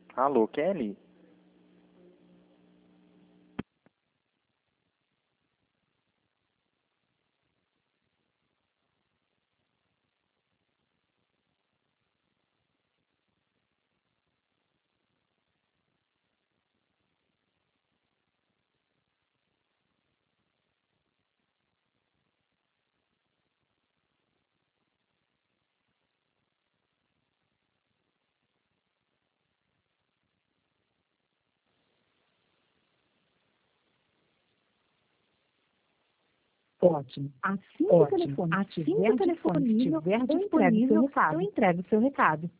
Alô, Kelly? Ótimo. Assim que o telefone estiver disponível, eu entrego o seu recado.